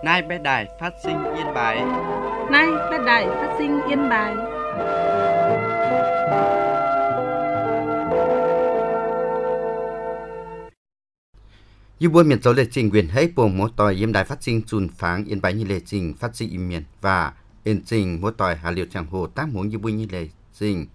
Nay bé đài phát sinh Yên Bái. Nay bé đài phát sinh Yên Bái. Như buổi miền châu lệ trình quyền hết bộ mỗi tỏi Yên Đài phát sinh chùn pháng Yên Bái như lệ trình phát sinh im miền và yên trình mỗi tỏi Hà Liêu Tràng Hồ tác muốn như buổi như lệ trình.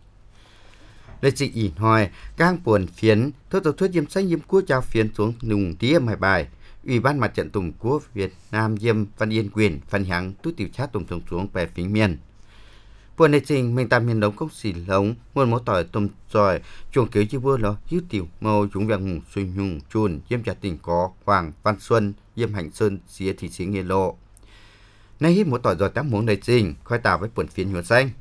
Lệ trình ỉ hỏi các buồn phiến thốt tàu thuyết diêm xanh diêm cua trao phiến xuống nùng tía mài bài. Ủy ban Mặt trận Tổ quốc Việt Nam Diêm Văn Yên quyền phân hãng tu tiểu chat tổng thống xuống về phía miền. Buổi này trình mình tam miền đông công xỉ lống nguồn mỗi tỏi tôm tròi chuồng kéo chi vua lo hiếu tiểu màu chúng vàng hùng suy nhung chun diêm trà tỉnh có Hoàng Văn Xuân diêm Hạnh Sơn xía thị xí nghe lộ. Nay hít mỗi tỏi rồi tác muốn này trình khoai tàu với buồn phiến nhuận xanh.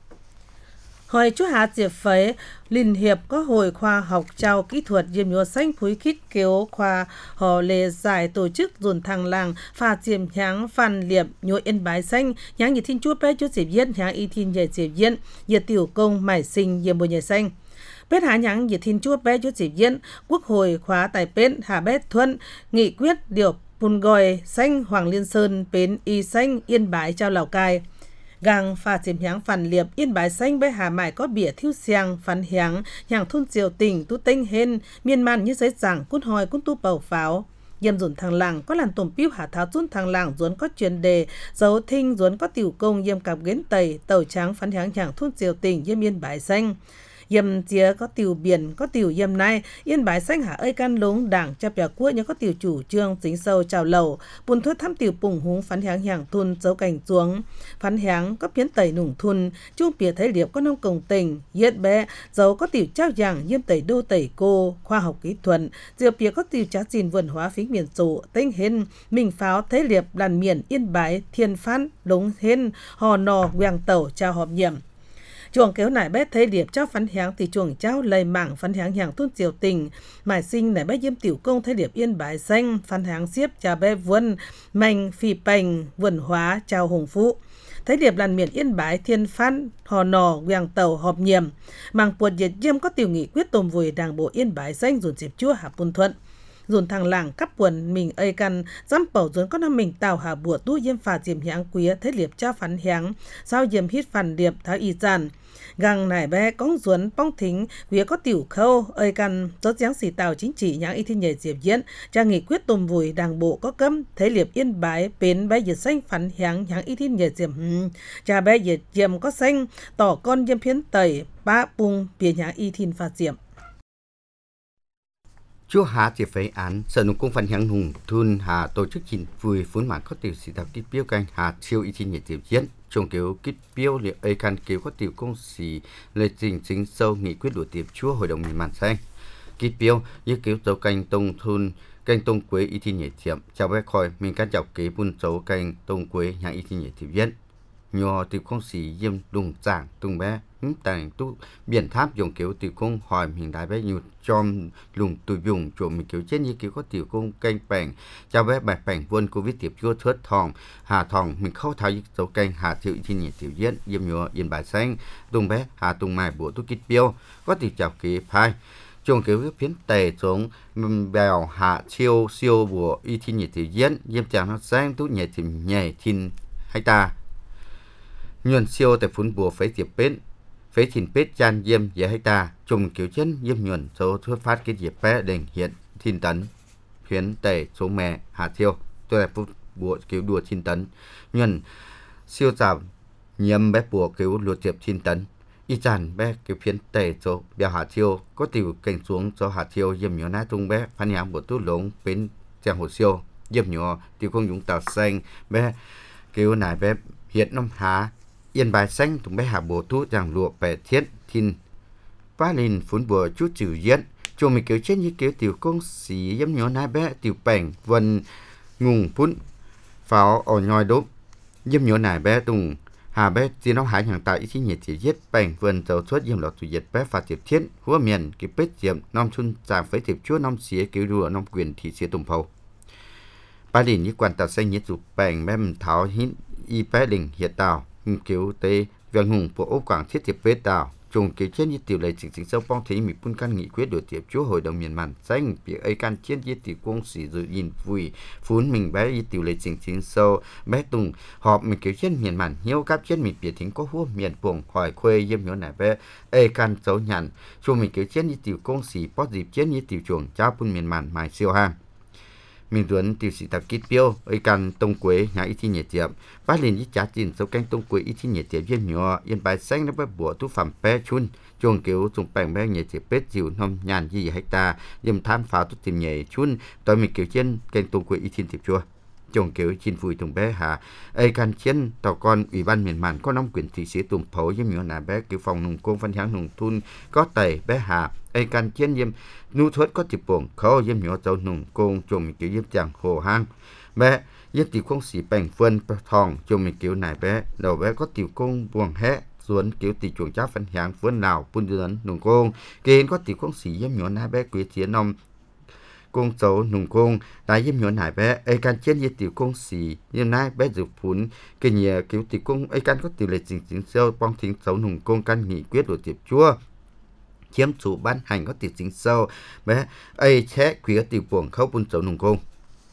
Hồi chú Hà Diệp Phế, Liên hiệp có hội khoa học trao kỹ thuật diêm nhuộm xanh phúi khít kéo khoa họ lề giải tổ chức dồn thằng làng phà diêm nháng phàn liệp nhuộm Yên Bái xanh nháng nhiệt thiên chút bé chút diệp viên nháng y thiên nhảy diệp viên nhiệt tiểu công mải sinh diêm bùi nhảy xanh. Bết há nháng nhiệt thiên chút bé chút diệp viên quốc hội khóa tại bến Hà Bết Thuân nghị quyết điều Pun Gòi xanh Hoàng Liên Sơn bến y xanh Yên Bái trao Lào Cai. Gang pha chiếm háng phản liệp Yên Bái xanh với Hà Mại có bỉa thiêu xiang phán háng nhàng thôn triều tỉnh tu tinh hên miên man như giấy giảng cút hoi cút tu bầu pháo yêm dồn thằng làng có làn tổm piu hạ tháo run thằng làng ruốn có truyền đề dấu thinh ruốn có tiểu công yêm cặp ghến tẩy tàu trắng phán háng nhàng thôn triều tỉnh yêm Yên Bái xanh yêm tía có tiểu biển có tiểu yêm nay Yên Bái xanh hạ ơi can lống đảng cha bè quốc nhớ có tiểu chủ trương chính sâu chào lầu buồn thốt thăm tiểu bùng húng phán háng nhàng thôn dấu cảnh xuống phán háng có biến tẩy nủng thun chung bìa thấy liệp có nông công tình yết bé dấu có tiểu trao giảng yêm tẩy đô tẩy cô khoa học kỹ thuật diệu bìa có tiểu trá gìn vườn hóa phí miền sổ tinh hên mình pháo thấy liệp làn miền Yên Bái thiên phán lống hên hò nò quàng tẩu trao họp nhiệm. Chuồng kéo nải bé thấy điệp cho phán háng thì chuồng trao lầy mảng phán háng hàng thôn triều tình mải sinh nải bé diêm tiểu công thấy điệp Yên Bái xanh phán háng xiếp trà bé vân manh phi bành vườn hóa trao hùng phú thấy điệp làn miền Yên Bái thiên phán hò nò quàng tàu họp nhiệm màng puột diệt diêm có tiểu nghị quyết tôm vùi đảng bộ Yên Bái xanh dồn dịp chúa hạ Pun Thuận dồn thằng làng cắp quần mình ơi căn dám bảo dồn có năm mình tàu hà bùa tu diêm phà diêm háng quý thấy liệp cho phán háng sao diêm hít phản điệp tháo y giàn gang nải bé cóng duốn bong thính vía có tiểu khâu ơi căn rốt giáng xỉ tàu chính trị nháng y thiên nhảy diệp diễn cha nghị quyết tôm vùi đảng bộ có cấm thấy liệp Yên Bái bến bé diệt xanh phán háng nháng y thiên nhảy diệp cha bé diệt diệm có xanh tỏ con diêm phiến tẩy ba bung bìa nháng y thiên phà diệm. Chúa Hà chỉ phải án sở nông công phân hạng hùng thun Hà tổ chức trình vui phun mạng có tiểu sĩ tập kích biêu canh Hà siêu y thiên nhiệt tiểu diễn trong kiểu kích biêu liệu ấy can kiểu có tiểu công sĩ lệ trình chính sâu nghị quyết đuổi tiệp Chúa hội đồng miền màn xanh kích biêu như kiểu dấu canh tông thun canh tông quế y thiên nhiệt tiệm chào bé khỏi mình can chào kế buôn dấu canh tông quế hạng y thiên nhiệt tiểu diễn nhò tiểu công sĩ diêm đùng giảng tung bé tàng tu biển tháp dùng kiểu tiểu công hỏi mình đại bé nhiều chom lùng tùy dùng chuột mình kiểu chết như kiểu có tiểu công canh bèn cho bé bạch bèn vươn covid tiệp chúa thớt thòng hà thòng mình khâu tháo dấu canh hà thiệu thiên nhiệt tiểu diễn diêm nhọ Yên Bái xanh tung bé hà tung mài bùa tu kít biêu có tiểu chào kế phai chuồng kiểu phiến tề xuống bèo hạ siêu bùa y thiên nhiệt tiểu diễn diêm chàng nó sang tu nhẹ thì nhẹ thiên hay ta nhuận siêu tại phun bùa phế tiệp bến phế thìn bết chan diêm dễ hay ta trùng kiểu chân diêm nhuận số thuyết phát cái diệp bé đỉnh hiện thiên tấn phiến tề số mẹ hạ thiêu tôi là bùa kiểu đùa thiên tấn nhuận siêu giảm nhiễm bé bùa kiểu lùa tiệp thiên tấn y chàn bé kiểu phiến tề số bèo hạ thiêu có tiểu cảnh xuống cho hạ thiêu diêm nhỏ ná tung bé phan nhám của tu lống bến trang hồ siêu diêm nhỏ tiểu không dũng tàu xanh bé kiểu này bé hiện năm há Yên Bái xanh tụng bé hạ bồ tu rằng lụa bè thiết thiên phá lên phun bùa chút trừ diễn cho mình kiểu chết như kiểu tiểu công sĩ giống nhỏ nai bé tiểu bèn vần ngùng phun pháo ở nhoi đốt giống nhỏ nai bé tùng hà bé chỉ nó hại hàng tại ý nhiệt chỉ giết bèn vần tàu suất diêm lọt tùy diệt bé phạt tiệp thiết húa miền kiểu bết diệm nom chun giảm với tiệp chúa nom xía kiểu đùa nom quyền thị xía tùng phâu ba đỉnh như quan tàu xanh nhiệt dục bèn bé tháo hít y bé đỉnh hiện tàu kiểu tê vàng hùng của ốc quảng thiết tiệp bết tàu chung kiểu chiến như tiểu lệ chính sâu bong thấy mình phun căn nghị quyết đổi tiếp chúa hội đồng miền màn xanh việc ấy can chiến như tiểu quân sĩ rồi nhìn vui phun mình bé như tiểu lệ chính sâu bé tùng họp mình kiểu chiến miền màn hiếu cáp chiến mình biệt thính có hua miền buồng hỏi khuê yếm nhớ nải bé ấy can dấu nhàn chung mình kiểu chiến như tiểu quân sĩ bó dịp chiến như tiểu chuồng cha phun miền màn mài siêu hang mình tuấn tiểu sĩ tập kít biêu ấy can tông quế nhà ít thi nhiệt tiệm bát liền ít trả tiền số canh tông quế ít thi nhiệt tiệm viên nhỏ yên bài xanh nó bé bùa tu phẩm bé chun chuồng kiểu dùng bảng bé nhiệt tiệm bết dịu năm nhàn gì hecta yếm tham phá tu tìm nhảy chun tôi mình kiểu trên canh tông quế ít thi tiệm chua chồng kiểu chín vui tùng bé hà ấy can chiến tàu con ủy ban miền màn có nắm quyền thị sĩ tùng phổ với miếu nà bé kiểu phòng nông công phân hãng nông thôn có tẩy bé hà ấy can chiến yếm nu thuất có chụp buồng khó yếm nhỏ dầu nông công chồng kiểu yếm chẳng hồ hang bé yếm tiểu công sĩ bành phân thòng chồng kiểu này bé đầu bé có tiểu công buồng hé xuống kiểu tỷ chuồng cháo phân hãng vườn nào buôn dưỡng nông công kiến có tiểu công sĩ yếm nhỏ nà bé quý chiến nông công cháu nung công đại yếm nhỏ nải bé ấy can chiến như tiểu công sĩ như nãy bé dự phun cái nhà kiểu tiểu công ấy can có tiểu lệ chính sâu bong thính cháu nung công can nghị quyết đổi tiệp chúa chiếm chủ ban hành có tiểu chính sâu bé ấy chế quý có tiểu buồng khâu bún cháu nung công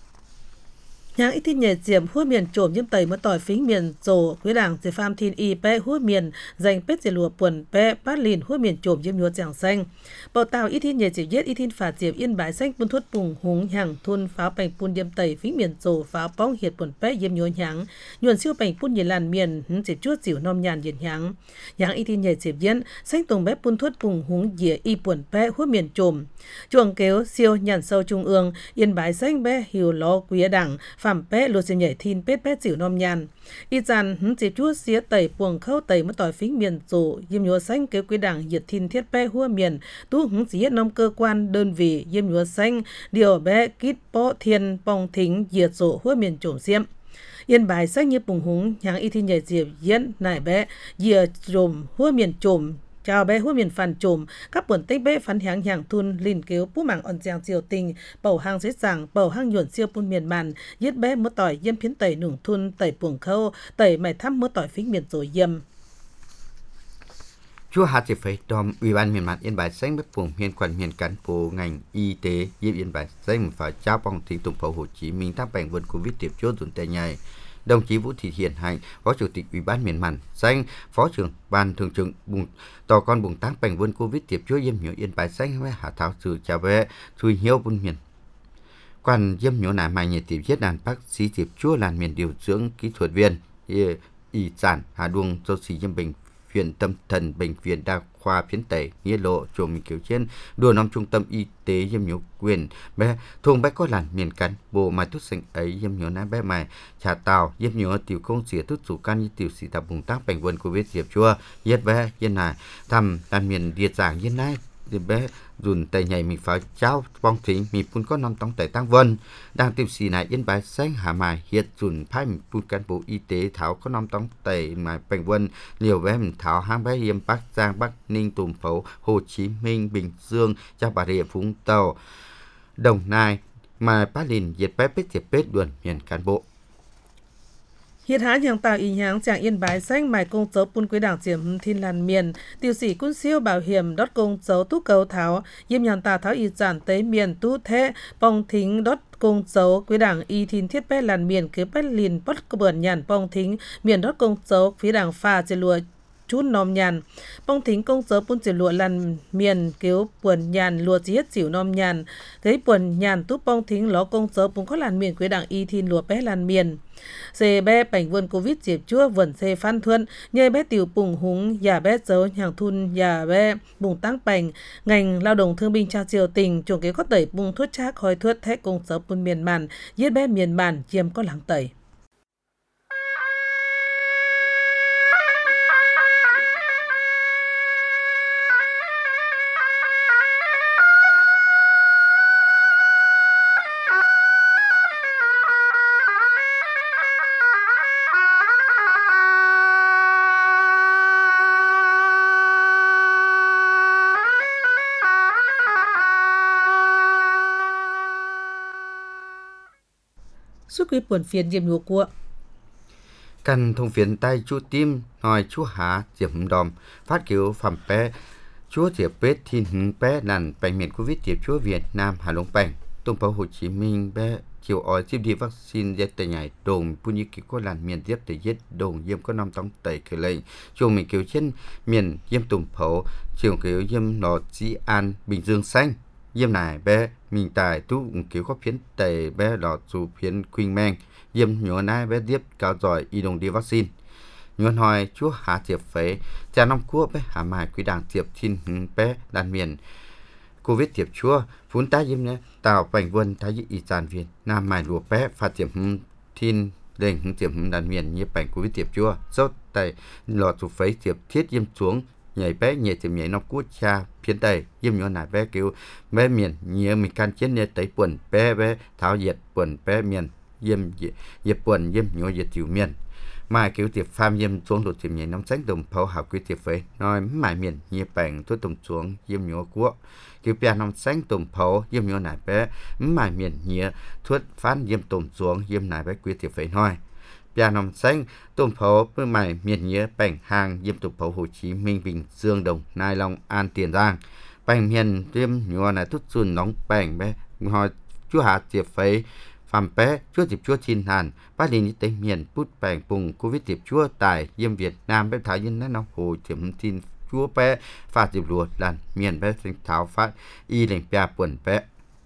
nhang ít thiên nhẹ diệm hua miền trộm nhiễm tẩy mất tỏi phính miền rồ quý đảng chế pham thiên y pe hua miền dành pết dề lùa quần pe bát lìn hua miền trộm nhiễm nhúa giảng xanh bảo tàu ít thiên nhẹ diệm yết ít thiên phạt diệm yên bãi xanh bún thuất bùng húng hàng thun pháo bành bún nhiễm tẩy phính miền rồ pháo bóng hiệt quần pe nhiễm nhúa nháng nhuận siêu bành bún nhiệt làn miền diệp chuốt dịu nom nhàn nhiệt nháng nháng ít thiên nhẹ diệm yết xanh tùng bé bún thuất bùng húng dìa y quần pe hua miền trộm chuồng kéo siêu nhàn sâu trung ương yên bãi xanh bé hiểu lo quý đảng phạm bé lô xem nhảy thin pết bé chịu nom nhàn ít dàn chỉ chúa xía tẩy buồng khâu tẩy mất tỏi phính miền rộ yếm nhúa xanh kêu quý đảng nhiệt thin thiết bé hua miền tu hứng chỉ nom cơ quan đơn vị yếm nhúa xanh điều bé kít bó thiên bong thính nhiệt rộ hua miền trộm xiêm yên bài xanh như bùng húng nháng y thiên nhảy diệp diễn nải bé dìa trộm hua miền trộm chào bé hua miền phản trộm các buồn tích bé phán háng hàng thun lìn kéo bú mảng on giang triều tình bầu hang dễ dàng bầu hang nhuận siêu bún miền màn giết bé mỡ tỏi yếm phiến tẩy nủng thun tẩy buồng khâu tẩy mày thăm mỡ tỏi phính miền rồi yếm chúa hạt chỉ phải đòm ủy ban miền màn yên bài xanh bất phùng miền quản miền cán bộ ngành y tế yếm yên bài xanh phải trao bằng thị tùng phổ Hồ Chí Minh tháp bành vườn covid tiệp chúa dùn tề nhảy đồng chí Vũ Thị Hiền Hạnh, Phó Chủ tịch Ủy ban miền màn xanh, Phó trưởng Ban Thường trực tòa con bùng tác bành vườn covid tiệp chúa yếm nhớ yên bài xanh với hạ thảo sự chào bé thui hiếu bún miền quan yếm nhớ nà mai nhiệt tiệp giết đàn bác sĩ tiệp chúa làn miền điều dưỡng kỹ thuật viên y sản Hà Đuông châu sĩ yếm bệnh viện tâm thần bệnh viện đa khoa phiến tẩy nghĩa lộ chùm kiểu trên đua năm trung tâm y tế yếm nhớ quyền bé thùng bé có làn miền cán bộ mai tút xanh ấy yếm nhớ ná bé mày trà tàu yếm nhớ tiểu công xỉa tút chủ can như tiểu sĩ tập bùng tác bệnh vườn covid diệp chua yết bé yên này thăm làn miền điệt giảng yên này thì bé dùn tay nhảy mình phải trao bong thính mình phun có năm tông tay tăng vân đang tìm xì này yên bài xanh hà mài hiện dùn phai mình phun cán bộ y tế tháo có năm tông tay mà bệnh vân liều bé mình tháo hang bé yếm Bắc Giang Bắc Ninh Tùng Phấu Hồ Chí Minh Bình Dương Cha Bà Rịa Vũng Tàu Đồng Nai mà bát lìn diệt bé bết diệt bết đuồn miền cán bộ hiện há nhàng tạo ý nháng chàng yên bái xanh mài công dấu bún quý đảng diệm thiên làn miền tiêu sĩ quân siêu bảo hiểm đốt công dấu tú cầu tháo yếm nhàng tạo tháo y giản tế miền tú thế bong thính đốt công dấu quý đảng y thiên thiết bé làn miền kế bé lìn bất cơ bờn nhàn bong thính miền đốt công dấu phía đảng pha chế lùa chút nom nhàn bong thính công dấu bún chế lụa làn miền kéo buồn nhàn lùa chỉ hết chịu nom nhàn cái buồn nhàn tú bong thính ló công dấu bún có làn miền quý đảng y thiên lùa bé làn miền xe bé bành vườn covid diệp chúa vườn xe phan thuận nhơi bé tiểu bùng húng nhà bé dấu hàng thun nhà bé bùng tăng bành ngành lao động thương binh trao triều tình chuồng kế có tẩy bùng thuốc trác khói thuốc thét công dấu bún miền màn giết bé miền màn chiêm có lắng tẩy suốt quý buồn phiền diêm nhùa của Căn thông phiến tay chú tim nói chú há diệp đòm phát kiểu phẩm bé chúa diệp bết thiên hứng bé nằn bệnh miền Covid diệp chúa Việt Nam Hà Long bệnh Tổng thống Hồ Chí Minh bé chiều ói tiếp đi vaccine giết tẩy nhảy đồng pu như có làn miền tiếp để giết đồng diêm có năm tông tẩy khởi lệnh chuồng mình kiểu trên miền diêm tùng phổ chiều kiểu diêm nọ Dĩ An Bình Dương xanh diêm này bé mình tài tu kiểu có phiến tẩy bé lọ dù phiến Queen Man diêm nhỏ nai bé tiếp cao giỏi y đồng đi vaccine nhuận hỏi chúa hạ diệp phế cha năm cua bé hạ mài quý đảng diệp thiên bé đàn miền Covid diệp chúa phun tá diêm nhé tàu bành vân thái y tràn viên nam mài lùa bé phạt diệp thiên đền diệp đàn miền như bành Covid diệp chúa dốt tay lọt sụp phế diệp thiết diêm xuống nhảy bé nhảy diệp nhảy năm cua cha phiến tây diêm nhỏ nải bé kêu bé miền nhớ mình can chiến nhớ tới buồn bé tháo diệt buồn bé miền diêm diệp buồn diêm nhỏ diệp tiểu miền mai kiểu tiệp pham diêm xuống lụt diệp nhảy nóng tránh đồng pháo hảo quy tiệp phế nói mãi miền nhẹ bành tôi tùng xuống diêm nhỏ của kiểu bia nóng tránh tùng pháo diêm nhỏ nải bé mãi miền nhẹ thuất phán diêm tùng xuống diêm nải bé quy tiệp phế nói bia nóng tránh tùng pháo với mãi miền nhẹ bành hàng diêm tùng pháo Hồ Chí Minh Bình Dương Đồng Nai Long An Tiền Giang bành miền diêm nhỏ nải thút xuân nóng bành bé hỏi chúa hạ tiệp phế phạm bé chúa diệp chúa chín hàn bác liên tế miền bút bành bùng Covid diệp chúa tại diêm Việt Nam bé thái dân nông hồ tiệm tin chúa bé phạt diệp lùa làn miền bé sinh tháo phát y lệnh bia buồn bé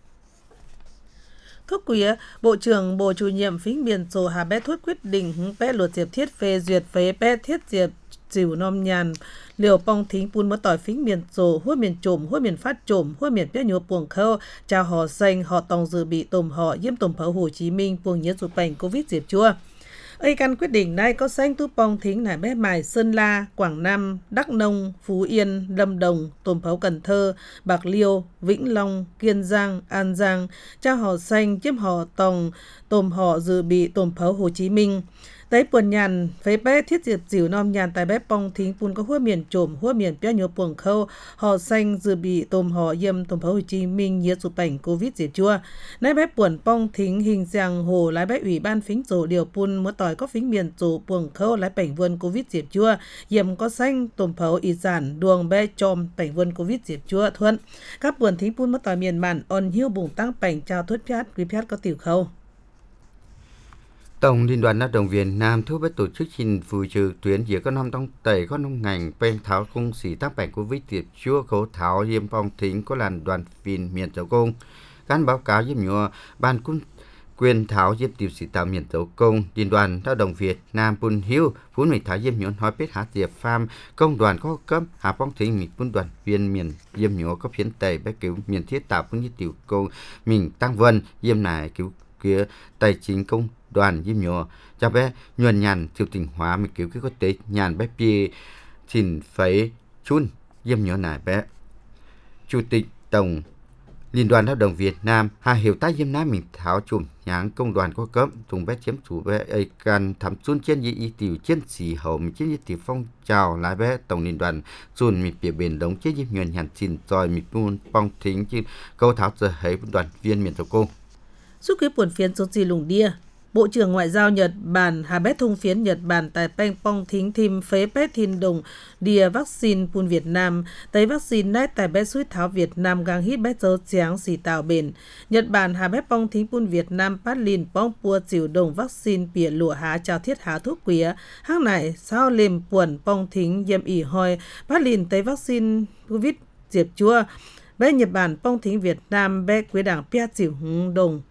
Thúc quý Bộ trưởng Bộ chủ nhiệm phính miền sổ hà bé thuốc quyết định bé luật diệp thiết phê duyệt phế bé thiết diệp chịu nom nhàn liều bong thính pun mất tỏi phính miền sổ hua miền trộm hua miền phát trộm hua miền bé nhúa buồng khâu chào họ xanh họ tòng dự bị tồm họ diêm tồm pháo Hồ Chí Minh buồng nhớ sụp bành Covid diệp chua ấy căn quyết định này có xanh tu bong thính nải bé mài Sơn La Quảng Nam Đắk Nông Phú Yên Lâm Đồng tồm pháo Cần Thơ Bạc Liêu Vĩnh Long Kiên Giang An Giang chào họ xanh chiếm họ tòng tồm họ dự bị tồm pháo Hồ Chí Minh tới buồn nhàn phế bé thiết diệp dìu nom nhàn tại bé bong thính pun có hua miền trộm hua miền bé nhúa buồng khâu họ xanh dự bị tồm họ yêm tồm pháo Hồ Chí Minh nhớ sụp bành Covid diệp chua nãy bé buồn bong thính hình giang hồ lái bé ủy ban phính sổ điều pun mất tỏi có phính miền sổ buồng khâu lái bành vườn Covid diệp chua yêm có xanh tồm pháo y sản đường bé chom bành vườn Covid diệp chua thuận các buồn thính pun mất tỏi miền màn on hiu bùng tăng bành chào thuất piát quý piát có tiểu khâu Tổng Liên đoàn Lao động Việt Nam thu với tổ chức trình vui trừ tuyến giữa các năm trong tẩy các nông ngành bên tháo công sĩ tác bệnh Covid diệp chúa khấu tháo diêm phong thính có làn đoàn viên miền châu công gắn báo cáo diêm nhựa ban cung quyền tháo diêm tiểu sĩ tạo miền châu công Liên đoàn Lao động Việt Nam pun hiu phun mình tháo diêm nhựa hỏi biết hạt diệp farm công đoàn có cấp hạ phong thính mình pun đoàn viên miền diêm nhựa có phiến tẩy bé cứu miền thiết tạo pun như tiểu công mình tăng vân diêm này cứu kia tài chính công đoàn diêm nhựa cho bé nhuần nhàn tiểu tỉnh hóa mình kiểu cái có tế nhàn bé pia chỉnh phấy chun diêm nhựa này bé chủ tịch tổng Liên đoàn Lao động Việt Nam Hà Hiểu tá diêm ná mình tháo chùm nháng công đoàn có cấp thùng bé chiếm chủ bé ấy can thắm chun trên y tiểu chiến sĩ hậu mình chiến y tiểu phong trào lái bé tổng liên đoàn chun mình bìa bền đống chiến diêm nhuần nhàn chỉnh rồi mình buôn phong thính chứ câu tháo giờ thấy đoàn viên miền châu cô Suốt cái buồn phiến số gì lùng đia Bộ trưởng Ngoại giao Nhật Bản Hà Bé thông phiến Nhật Bản tại Peng Pong thính thìm phế bé thiên đồng đìa vaccine pun Việt Nam tới vaccine nét tại bé suýt tháo Việt Nam gang hít bé dấu tráng xì tạo bền Nhật Bản Hà Bé Pong thính pun Việt Nam phát lìn bong pua chịu đồng vaccine bìa lụa há chào thiết há thuốc quía hang này sao lềm buồn pong thính yêm ỉ hoi phát lìn tới vaccine Covid diệp chua bé Nhật Bản pong thính Việt Nam bé quế đảng pia chịu hứng đồng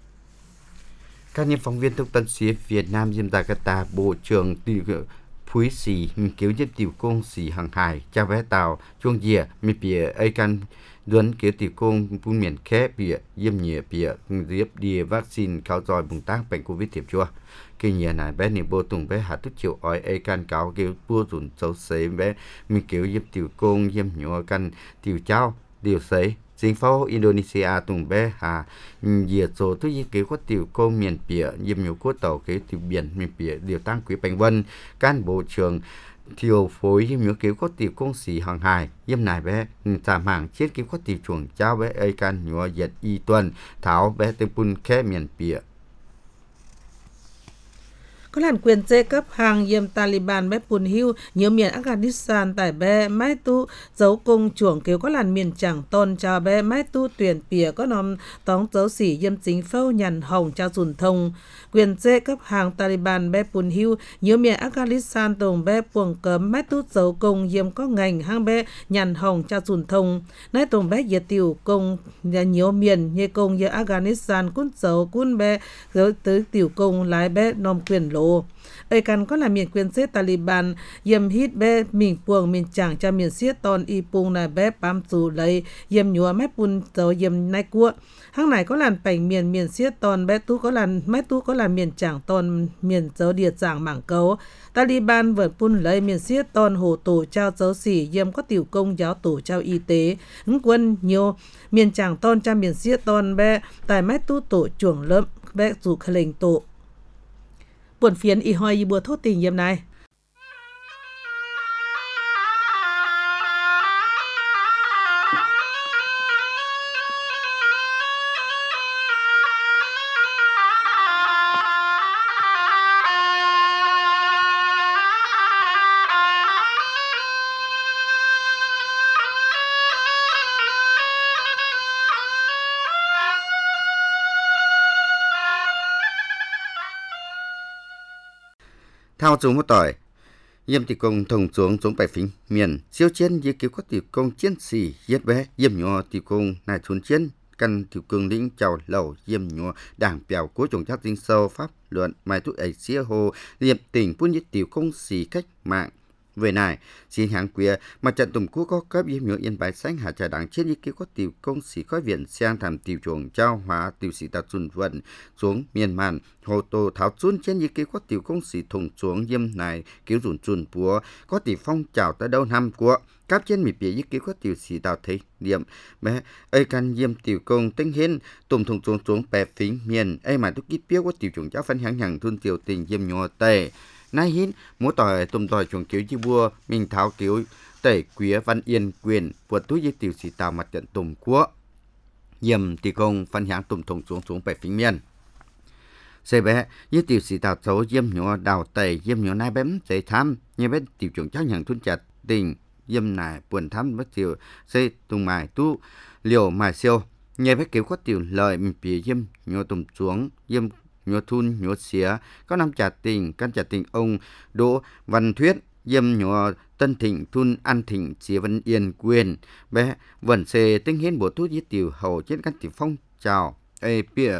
các nhân phóng viên thông tấn sĩ Việt Nam diêm Jakarta Bộ trưởng Phúi Sĩ cứu giúp tiểu công sĩ hàng hải cha vé tàu chuông dìa mi bìa ai can duấn cứu tiểu công phun miền khép bìa diêm nhẹ bìa diệp đìa vaccine cáo dòi bùng tác bệnh Covid tiệp chua khi nhẹ này bé niệm bô tùng bé hạ tức chiều ói ai can cáo cứu bua rủn xấu xế bé mi cứu giúp tiểu công diêm nhọ can tiểu trao điều xế chính phủ Indonesia tùng bé hà diệt số thứ gì kế có tiểu công miền bìa diêm nhũ quốc tàu kế tiểu biển miền bìa điều tăng quý bành vân can bộ trưởng thiều phối diêm nhũ kế có tiểu công sĩ hàng hải diêm này bé giảm hàng chết kế có tiểu chuồng trao bé ai can nhũ diệt y tuần tháo bé tên pun khe miền bìa có làn quyền chế cấp hàng yêm Taliban bé Pun Hiu nhiều miền Afghanistan tại bé Mai Tu dấu công chuồng kêu có làn miền chẳng tôn cho bé Mai Tu tuyển pìa có nòm tóng dấu xỉ yêm chính phâu nhằn hồng cho dùn thông quyền chế cấp hàng Taliban bé Pun Hiu nhiều miền Afghanistan tổng bé puồng cấm Mai Tu dấu công yêm có ngành hang bé nhằn hồng cho dùn thông nay tổng bé yết tiểu công nhiều miền như công như Afghanistan cún dấu cún bé tới tiểu công lái bé nòm quyền lô ấy cần có là miền quyền chế Taliban yêm hít bé mình puồng mình chẳng cho miền xiết ton y pung là bé bám dù lấy yêm nhúa mép pun dấu yêm nai cua hang này có làn bảnh miền xiết ton bé tu có làn mép tu có làn miền chẳng ton miền dấu địa giảng mảng cấu Taliban vượt pun lấy miền xiết ton hồ tổ trao dấu xỉ yêm có tiểu công giáo tổ trao y tế ứng quân nhiều miền chẳng ton cho miền xiết ton bé tại mép tu tổ chuồng lớp bé dù khởi lệnh tổ buồn phiền y hoi y bùa thốt tình yêm này Thao chúng một tỏi yêm tỷ công thông xuống bài phím miền siêu chiến như cứu có tỷ công chiến sĩ giết bé yêm nhỏ tỷ công này thôn chiến căn tiểu cường lĩnh chào lầu yêm nhỏ đảng bèo cố trồng chắc dinh sâu pháp luận mai thuốc ấy xía hồ liệp tỉnh puôn nhất tiểu công sĩ cách mạng về này xin hàng quê mà trận tùng quốc có cấp yêm nhỏ yên bài sáng hạ trà đảng chiến như cứu có tiểu công sĩ có viện sang tham tiểu chuồng trao hóa tiểu sĩ tập xuân vận xuống miền màn hồ tô tháo chun trên như cứu có tiểu công sĩ thùng xuống yêm này cứu dùn chun búa có tiểu phong trào tới đâu năm của các trên mì bìa như cứu có tiểu sĩ tạo thấy điểm bé ấy căn yêm tiểu công tinh hiến tùng thùng xuống bè phím miền ấy mà tôi kịp biết có tiểu chuồng cháu phân hàng hàng thun tiểu tình yêm nhỏ tề nay hiến múa tỏi tùm tỏi chuồng kiểu chi bua mình tháo kiểu tẩy quía văn yên quyền vượt túi với tiểu sĩ tạo mặt trận tùm của yêm tiểu công phân hàng tùm thùng xuống bè phím miền xe bé với tiểu sĩ tạo xấu yêm nhỏ đào tẩy yêm nhỏ nay bém dễ tham như bé tiểu chuồng cháu hàng thun chặt tình yêm này buồn thăm bất tiểu xây tùng mài tu liều mài siêu như bé kiểu có tiểu lời mình bìa yêm nhỏ tùm xuống yêm nhỏ thun nhỏ xía có năm trả tình căn trả tình ông Đỗ Văn Thuyết yêm nhỏ Tân Thịnh thun An Thịnh xía Văn Yên quyền bé vẫn xề tinh hiến bổ thút với tiểu hầu trên căn tiểu phong chào ê bịa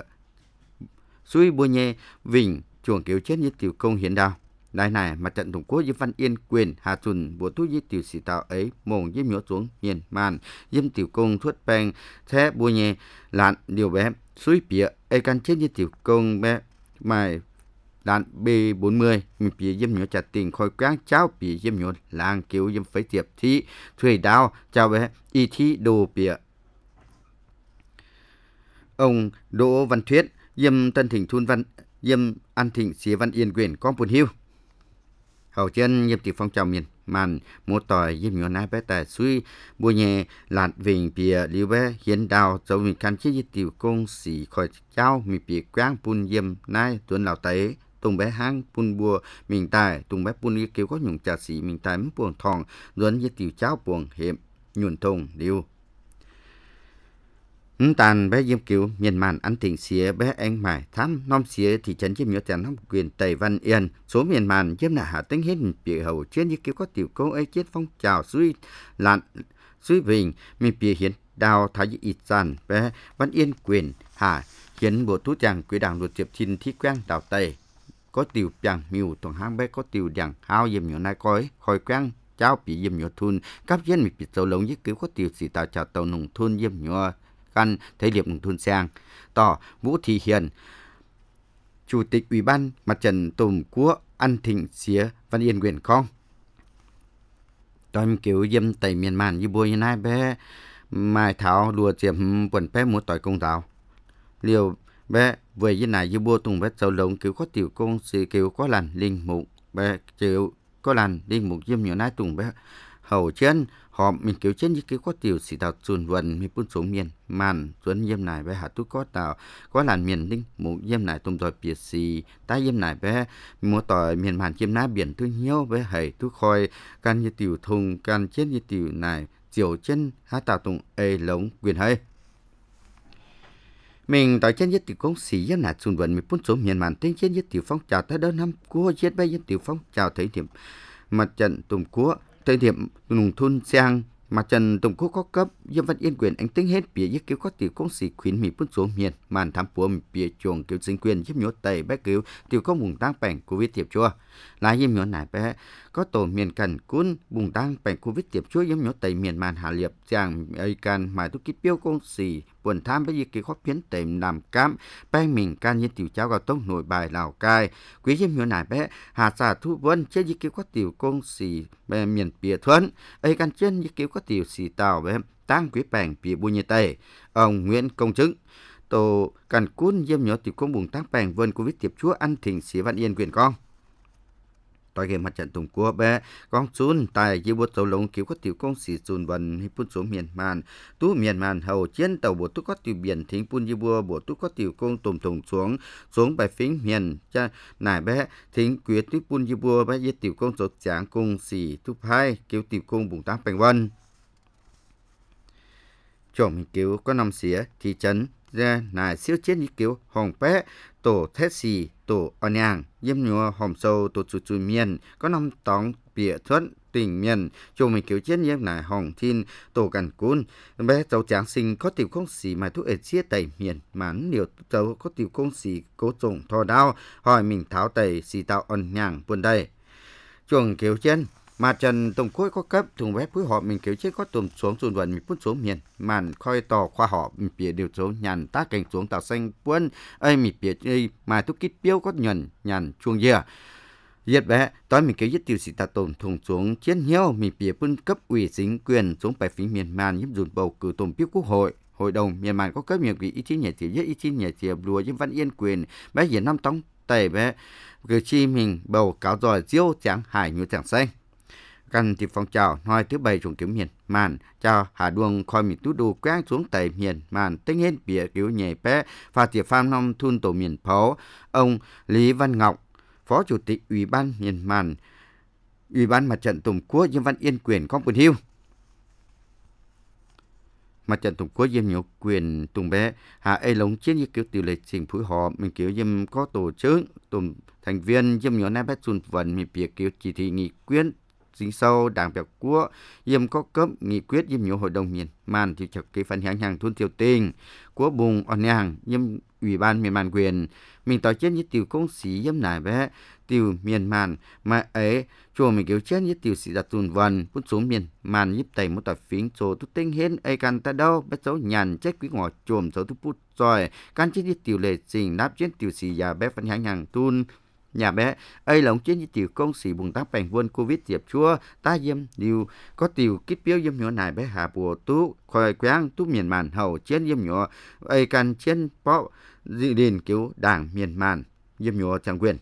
suy bùa nhẹ vịnh chuồng kiểu chết như tiểu công hiến đào đại này mặt trận tổng quốc với Văn Yên quyền hà chuẩn bổ thút với tiểu sĩ tạo ấy mồng với nhỏ xuống hiền màn yêm tiểu công thuất bèn thế bùa nhẹ lạn điều bé suy bịa ấy căn chết như tiểu công bé mài đạn B40 mình bịa yêm nhỏ chặt tình khôi quang cháu bịa yêm nhỏ làng kiểu yêm phấy tiệp thi thuê đào chào bé y thi đồ bịa ông Đỗ Văn Thuyết yêm Tân Thịnh thun văn yêm An Thịnh xía Văn Yên quyền con buồn hiu hầu chân yêm tiểu phong trào miền màn một tỏi yêm nhỏ nai bé tài suy bùa nhẹ lạn vịnh bìa liu bé hiến đào dấu mình căn chiếc yết tiểu công sĩ khỏi cháu mình bìa quang pun yêm nai tuấn lào tế tùng bé hang pun bùa mình tài tùng bé pun kêu có nhung trà sĩ mình tài mất buồng thòng duấn yết tiểu cháu buồng hiểm nhuận thông liu tàn bé yêm kiểu miền màn ăn thịnh xía bé anh mải thăm nom xía thị trấn chiêm nhớ tiền năm quyền Tây Văn Yên số miền màn chiêm nạ hạ tính hết bị hầu trên như kiểu có tiểu câu ấy chết phong trào suy lạn suy bình mình bị hiến đào thái ít sàn bé Văn Yên quyền hạ hiến bộ tú chàng quý đảng luật diệp thiên thi quen đào Tây có tiểu chàng miu tổng hang bé có tiểu đảng hao yêm nhớ nai cõi khỏi quen cháu bị yêm nhớ thun các dân mình bị dầu lồng như kiểu có tiểu sĩ tạo trào tàu nông thôn yêm nhớ căn thấy điệp thôn sang tỏ Vũ Thị Hiền chủ tịch ủy ban mặt trận tùm của An Thịnh xía Văn Yên quyền con tôi kiểu dâm tây miền màn như bùi như nai bé mai thảo đùa chiếm quần bé múa tỏi công giáo liều bé về như này như bùa tùng bé dầu lồng kiểu có tiểu công sĩ kiểu có làn linh mục bé kiểu có làn linh mục dâm nhỏ nai tùng bé hậu chân họ mình kiểu trên như kiểu có tiểu sĩ tạo chuồn vần mình phun xuống miền màn tuấn yếm này với hạ tú có tạo có làn miền ninh một yếm này tôm tỏi bìa xì ta yếm này với mua tỏi miền màn chiêm ná biển thứ nhiêu với hầy tú khoi can như tiểu thùng can chết như tiểu này chiều chân há tạo tùng ê lống quyền hơi mình tại trên nhất tiểu công sĩ yếm này chuồn vần mình phun xuống miền màn tên trên nhất tiểu phong trào tới đơn năm cua chết bay nhất tiểu phong trào thấy điểm mặt trận tùng cua thời điểm nông thôn sang mặt trận tổng quốc có cấp dân văn yên quyền anh tính hết bìa giết cứu có tiểu công sĩ khuyến mỹ bước xuống miền màn tham phùa bìa chuồng cứu chính quyền giúp nhốt tây bé cứu tiểu công bùng tăng bảnh covid tiệp chua là yếm nhốt này bé có tổ miền cần cún bùng tăng bảnh covid tiệp chua yếm nhốt tây miền màn hà liệp chàng ai can mà tu kít biêu công sĩ buồn tham bé giết cứu khó phiến tèm làm cam bé mình can như tiểu cháo gạo tông nội bài lào cai quý yếm nhốt này bé hà xã thu vân chế giết cứu có tiểu công sĩ bé miền bìa thuận ai can trên giết cứu có tiểu sĩ tàu bé tăng quý bèn bìa bu như tây ông Nguyễn Công Chứng tổ cần cún yếm nhốt tiểu công bùng tăng bèn vân covid tiệp chúa ăn thỉnh sĩ văn yên quyền con tại game mặt trận tổng quốc bé con chun tại dưới bộ tàu lồng cứu có tiểu công sĩ chun vần hay phun xuống miền màn tú miền màn hầu chiến tàu bộ tú có tiểu biển thính phun dưới bộ tú có tiểu công tùng thùng xuống bài phím miền cha nải bé thính quyết tú phun dưới bộ bé dưới tiểu công sốt tráng công sĩ tú hai cứu tiểu công bùng tăng bèn vân chồng mình cứu có năm xía thị trấn ra nài siêu chết như cứu hồng bé tổ thét xì tổ on nhang yếm nhua hòm sâu tổ chủ miền có năm tóng bịa thuận tỉnh miền chồng mình cứu chết yếm nài hồng thiên tổ cằn cún bé cháu tráng sinh có tiểu công sĩ mà thuốc ở chia tẩy miền mán nhiều cháu có tiểu công sĩ cố trồng thò đau hỏi mình tháo tẩy xì tạo on nhang buồn đây chồng cứu chết mà trần tổng khối có cấp thùng vé phối họ mình kiểu chết có tùm xuống dùn vận mình phút xuống miền màn khoi tò khoa họ mình bịa điều số nhàn tác cảnh xuống tàu xanh quân ơi mình bịa chơi mà thuốc kít biếu có nhàn chuông dìa giết bé tối mình kiểu giết tiêu sĩ ta tồn thùng xuống chiến hiếu mình bịa phân cấp ủy chính quyền xuống bài phí miền màn giúp dùn bầu cử tồn biếu quốc hội đồng miền màn có cấp nhiệm kỳ ý chí nhà chỉ giết ý chí nhà chỉ lùa với văn yên quyền bé hiện năm tống tẩy bé cử chi mình bầu cáo giỏi diêu tráng hải như tràng xanh căn thì phong trào nói thứ bảy trùng kiếm miền màn chào hà đuông coi mình tú đu quang xuống tại miền màn tính hết bìa cứu nhảy bé và tiệp pham năm thun tổ miền phố ông Lý Văn Ngọc phó chủ tịch ủy ban miền màn ủy ban mặt trận tổng quốc dân văn yên quyền có quyền hưu mặt trận tổng quốc dân nhiều quyền tùng bé hà ai lống chiến như kiểu tiểu lệ trình phối họ mình kiểu dân có tổ chức tùng thành viên dân nhỏ nay bé xuân vận mình bìa kiểu chỉ thị nghị quyết chính sau đảng biểu quốc yếm có cấp nghị quyết yếm nhiều hội đồng miền màn thì chặt cái phần hàng thôn tiểu tình của bùng on nhang yếm ủy ban miền màn quyền mìnhต่อtrên như tiểu công sĩ yếm nải bé tiểu miền màn mà ấy chùa mình kiểu trên như tiểu sĩ đặt tuần vần phút xuống miền màn yếm tẩy một tập phiến chùa tu tinh hên ấy can ta đâu bé cháu nhàn chết quý ngõ chùm cháu tu phút rồi can trên như tiểu lệ trình đáp trên tiểu sĩ già bé phần hàng thôn nhà bé ấy lồng trên như tiểu công sĩ bùng tác bành vươn covid tiệp chúa ta yếm điều có tiểu kít biếu yếm nhỏ này bé hà bùa tú khoi quang tú miền màn hầu trên yếm nhỏ ấy can trên bó dự định cứu đảng miền màn yếm nhỏ trang quyền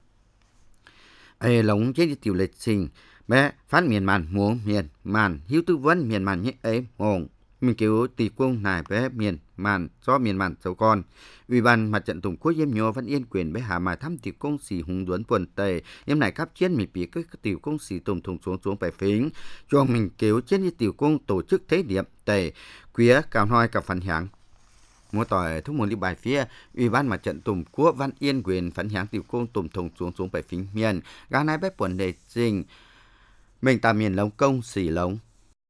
ấy lồng trên như tiểu lịch trình bé phát miền màn muốn miền màn hiếu tư vấn miền màn như ấy hồn mình cứu tỷ quân này bé miền màn do miền màn cháu con ủy ban mặt trận tổng quốc yếm nhô vẫn yên quyền bé hà mà thăm tỷ công sĩ hùng duấn quần tề yếm này cấp chiến mình bị các tiểu công sĩ tùng thùng xuống bài phím cho mình cứu trên như tiểu công tổ chức thế điểm tề quía cao nói cả phần hạng mua tỏi thúc muốn đi bài phía ủy ban mặt trận tổng quốc văn yên quyền phản hạng tiểu công tùng thùng xuống bài phím miền gà này bé quần đề trình mình tạm miền lông công sĩ lông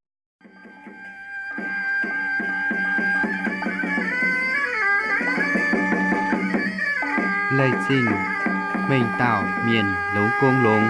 lời trình mình tạo miền lống công lống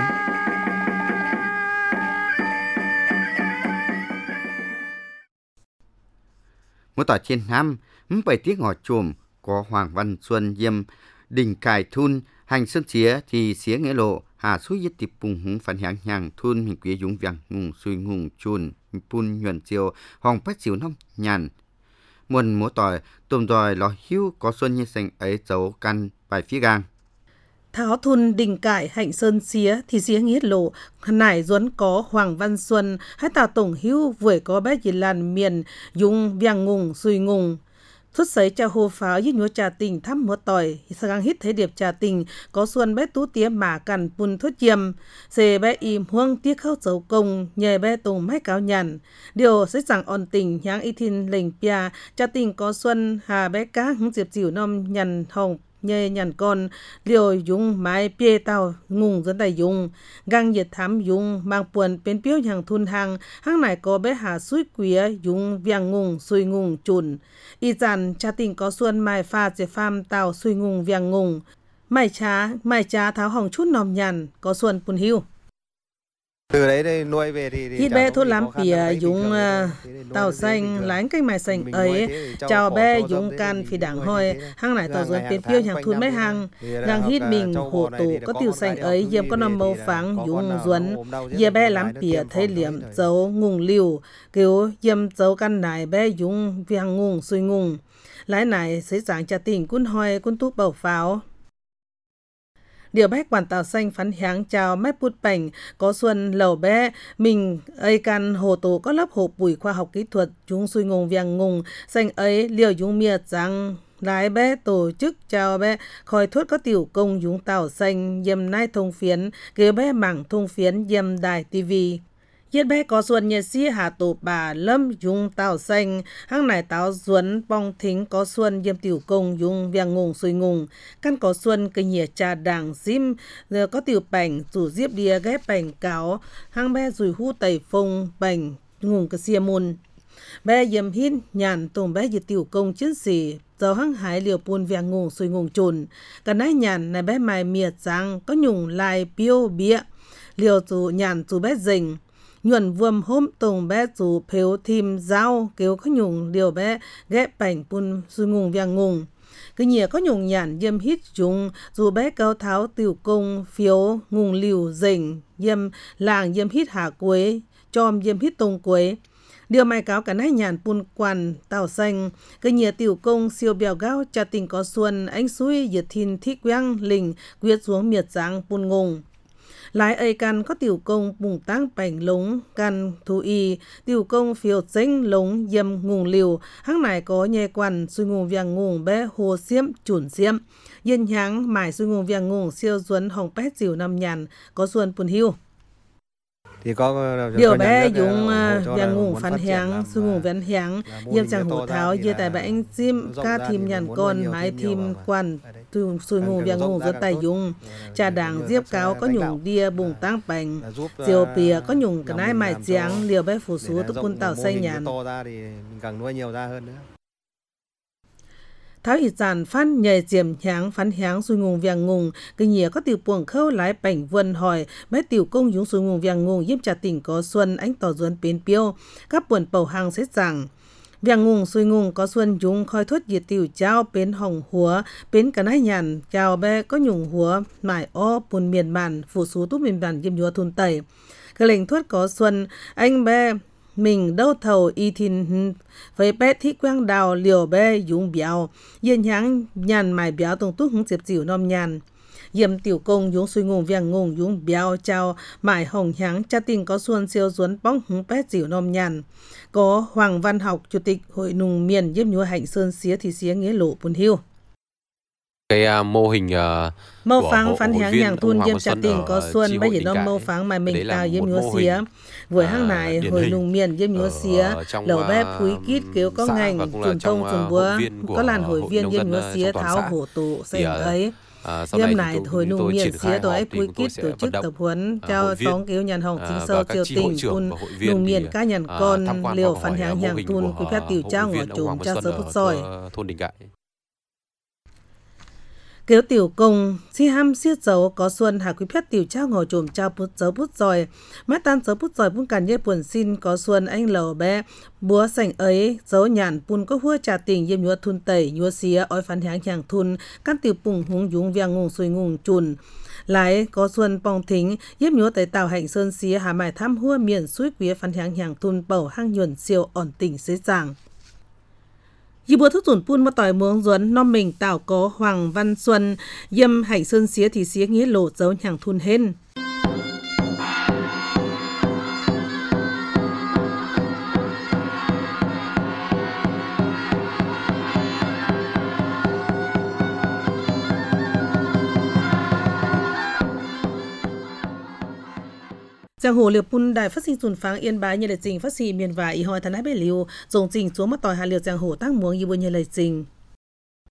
một tòa trên năm bảy tiếng ngọ chùm có Hoàng Văn Xuân yêm đình cài thun hành sơn chía thì xía nghĩa lộ hà suy yết tiệp bùng húng phản hạng nhàng thun mình quý dũng vàng ngùng suy ngùng chun pun nhuận chiều hòng phát chiều năm nhàn muôn múa tỏi tùm tỏi lò hiu có xuân như xanh ấy dấu căn bài phía gang tháo thun đình cải hạnh sơn xía thì xía nghĩa lộ nải duấn có Hoàng Văn Xuân hay tào tổng hữu vừa có bé chỉ làn miền dùng viang ngùng xùi ngùng xuất sấy cha hồ pháo với nhúa trà tình thăm múa tỏi sang hít thấy điệp trà tình có xuân bé tú tía mà cằn pun thốt chiêm xề bé im huông tiếc khâu dấu công nhờ bé tùng mái cáo nhàn điều sẽ rằng on tình nháng y thiên lệnh pia trà tình có xuân hà bé cá hứng diệp dìu nom nhằn hồng nhê nhằn con liều dùng mái pie tàu ngùng dẫn tay dùng gang nhiệt thám dùng mang buồn bên piếu hàng thun hàng này có bé hà suối quía dùng viang ngùng xuôi ngùng chùn y dàn cha tình có xuân mai pha dệt pham tàu xuôi ngùng viang ngùng mai trá tháo hồng chút nòm nhàn có xuân pun hiu từ đấy nuôi về thì hít bé thốt lắm pìa dùng tàu xanh lánh canh mài xanh ấy chào bé dùng can phi đảng hoi hang này tàu ruột bên piêu hàng thun mấy hang đang hít mình hổ tủ có tiêu xanh ấy diêm có nằm màu phẳng dùng ruấn dìa bé lắm pìa thấy liệm dấu ngùng liu kiểu diêm dấu căn này bé dùng viang ngùng xuôi ngùng lái này sẽ giảng trả tình cún hoi cún túp bầu pháo điều bé quản tàu xanh phán hiáng chào mép bút bảnh có xuân lầu bé mình ấy căn hồ tổ có lớp hộp bùi khoa học kỹ thuật chúng xuôi ngùng viang ngùng xanh ấy liều chúng miệt rằng lái bé tổ chức chào bé khỏi thuốc có tiểu công chúng tàu xanh dầm nai thông phiến kế bé mảng thông phiến dầm đài tivi yết bé có xuân nhiệt sĩ hà tổ bà lâm dùng tàu xanh hang này táo duấn bong thính có xuân yêm tiểu công dùng viang ngùng xuôi ngùng căn có xuân cây nhiệt trà đảng sim giờ có tiểu bảnh rủ diếp đia ghép bảnh cáo hang bé rủi hu tẩy phông bảnh ngùng cái xia môn bé yêm hít nhàn tùng bé nhiệt tiểu công chiến sĩ dầu hăng hải liều pun viang ngùng xuôi ngùng trồn cả nái nhàn này bé mài miệt rằng có nhung lai piêu bịa liều dù nhàn dù bé dình nhuận vuông hôm tùng bé dù phếu thìm dao kêu có nhung điều bé ghép bảnh pun xuôi ngùng viang ngùng cái nhẹ có nhung nhàn yêm hít chúng dù bé cao tháo tiểu công phiếu ngùng liều dình yêm làng yêm hít hạ quế chom yêm hít tông quế điều mai cáo cả nái nhàn pun quan tàu xanh cái nhẹ tiểu công siêu bèo gao cha tình có xuân ánh suối diệt thìn thích quang lình quyết xuống miệt giang pun ngùng lái ấy căn có tiểu công bùng tăng bảnh lống căn thú y tiểu công phiêu danh lống yêm ngùng liều hang này có nhẹ quan xuôi ngùng viang ngùng bé hồ xiêm chủn xiêm yên nháng mải xuôi ngùng viang ngùng siêu duấn hồng pét dìu năm nhàn có xuân pun hiu thì có điều bé dùng viang ngùng phán hiáng xuôi ngùng vén hiáng yêm chẳng hổ tháo dê tại bãi anh sim ca thìm nhàn con mái thìm quan xuôi ngùng viang ngùng dẫn tay dùng trà đảng diếp cáo có nhung đia bùng tăng bành diều pìa có nhung cái nái mài giáng liều bé phủ số tức quân tàu xanh nhàn tháo hít giàn phán nhảy diềm hiáng phán hiáng xuôi ngùng viang ngùng cái nhía có tiểu buồng khâu lái bảnh vân hỏi bé tiểu công dùng xuôi ngùng viang ngùng yếm trà tỉnh có xuân ánh tỏ duân bến piêu các buồn bầu hàng xếp rằng viang ngùng xuôi ngùng có xuân dùng khói thuốc diệt tiểu trao bến hồng húa bến cả nái nhàn chào bé có nhung húa mải o bùn miền màn phủ số túp miền màn yếm nhúa thun tẩy cái lệnh thuốc có xuân anh bé mình đâu thầu y thìn với bé thích quang đào liều bé dùng béo yên nháng nhàn mài béo tông túc hứng diệp dìu nom nhàn yếm tiểu công dùng xuôi ngùng viang ngùng dùng béo chào mài hồng nháng cha tình có xuân siêu duấn bóng hứng bé dìu nom nhàn có Hoàng Văn Học chủ tịch hội nùng miền yếm nhúa hạnh sơn xía thì xía nghĩa lộ pun hiu cái mô hình mâu phẳng phán hiáng nhàng thun yếm trà tình có xuân bây giờ nó mâu phẳng mà mình tao yếm nhúa xía với hang này hội nùng miền yếm nhúa xía lẩu bé phúi kít kéo có ngành truyền thông dùng búa có làn hội viên yếm nhúa xía tháo hổ tụ xây ấy yếm này hội nùng miền xía tôi ấy phúi kít tổ chức tập huấn cho tống kéo nhàn hồng chính sơ triều tình thun nùng miền cá nhàn con liều phán hiáng nhàng thun quý phép tiểu trao ngõ trốn cha sơ bút soi kéo tiểu công si ham siết dấu có xuân hạ quý phép tiểu trao ngồi trồm trao bút dấu bút giỏi mát tan dấu bút giỏi bún càn dê buồn xin có xuân anh lầu bé búa sành ấy dấu nhàn bún có hua trà tình yêm nhúa thun tẩy nhúa xía ói phán hiáng nhàng thun căn tiểu bùng húng dúng viang ngùng xuôi ngùng chùn lái có xuân bong thính yếm nhúa tẩy tàu hạnh sơn xía hà mải thăm hua miền suối quía phán hiáng nhàng thun bầu hang nhuần siêu ổn tỉnh xế giảng Dì bùa thức dùn pun mà tỏi muống duẩn non mình tạo có Hoàng Văn Xuân yêm hải sơn xía thì xía nghĩa lộ dấu nhàng thun hên. Giang hồ liều pun đài phát sinh dùn pháng Yên Bái như lời trình phát sinh miền và y hoi thân ái bê liều dòng trình xuống mà tỏi hà liều giang hồ tăng muống y bùa như lời trình.